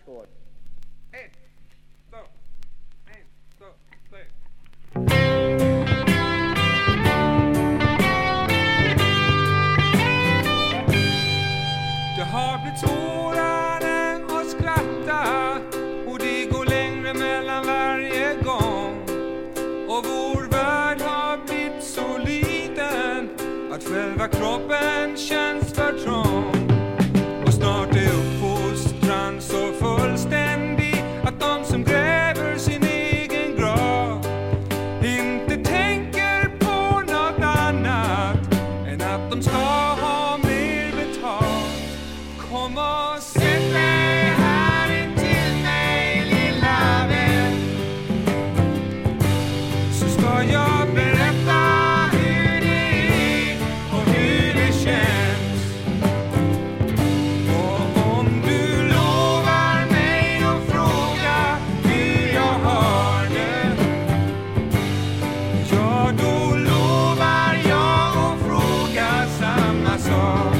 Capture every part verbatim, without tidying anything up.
ackord. Ett, två, en, två, tre. Det har blivit svårare att skratta och det går längre mellan varje gång. Och vår värld har blivit så liten att själva kroppen känns för trång. Och snart är uppfostran så fullständig att de som gräver sin egen grav inte tänker på något annat än att de ska ha mer betalt. Kom och sätt dig här intill mig, lilla vän, så ska jag berätta hur det är och hur det känns. Och om du lovar mig att fråga hur jag har det, ja då lovar jag att fråga samma sak.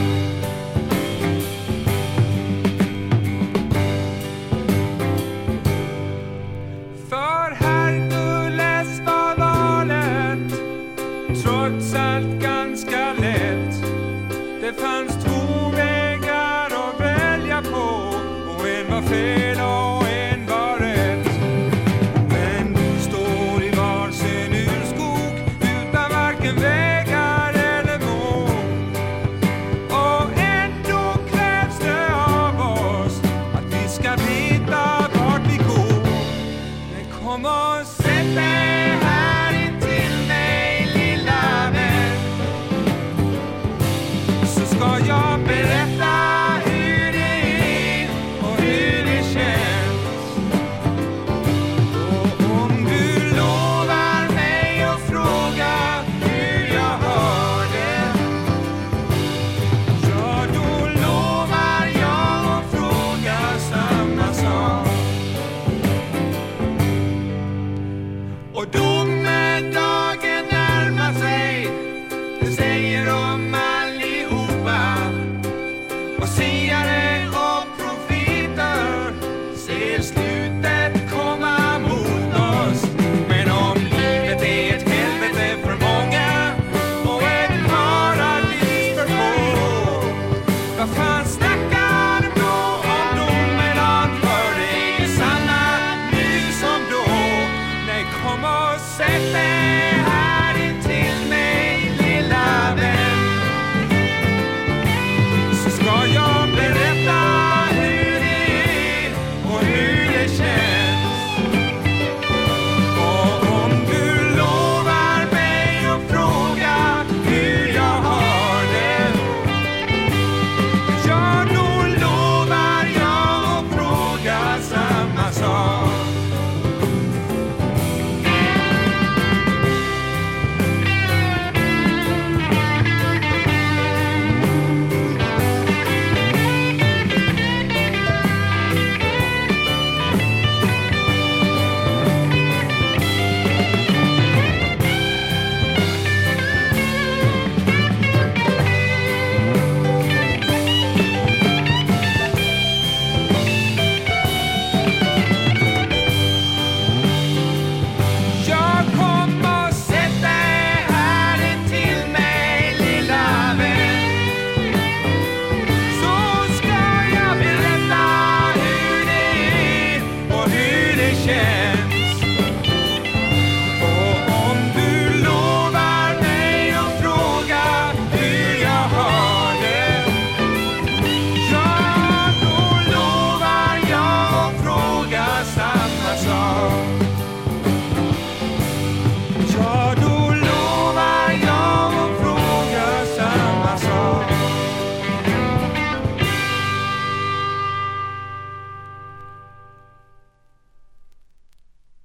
För Herkules var valet trots allt ganska lätt. Det fanns två vägar att välja på och en var fel och en var rätt. Men du står i varsin urskog utan varken vägar eller mål. Och ändå krävs det av oss att vi ska veta vart vi går. Men kom och sätt dig här intill mig, lilla vän, så ska jag berätta hur det är och hur det känns. Och om du lovar mig att fråga hur jag har det, ja då lovar jag att fråga samma sak. Och domedagen närmar sig, det säger de allihopa. Och siare och profeter ser slutet komma mot oss. Men om livet är ett helvete för många och ett paradis för få, vad fan snackar de då om domedagen? För det är ju samma nu som då. Nej, kom och sätt dig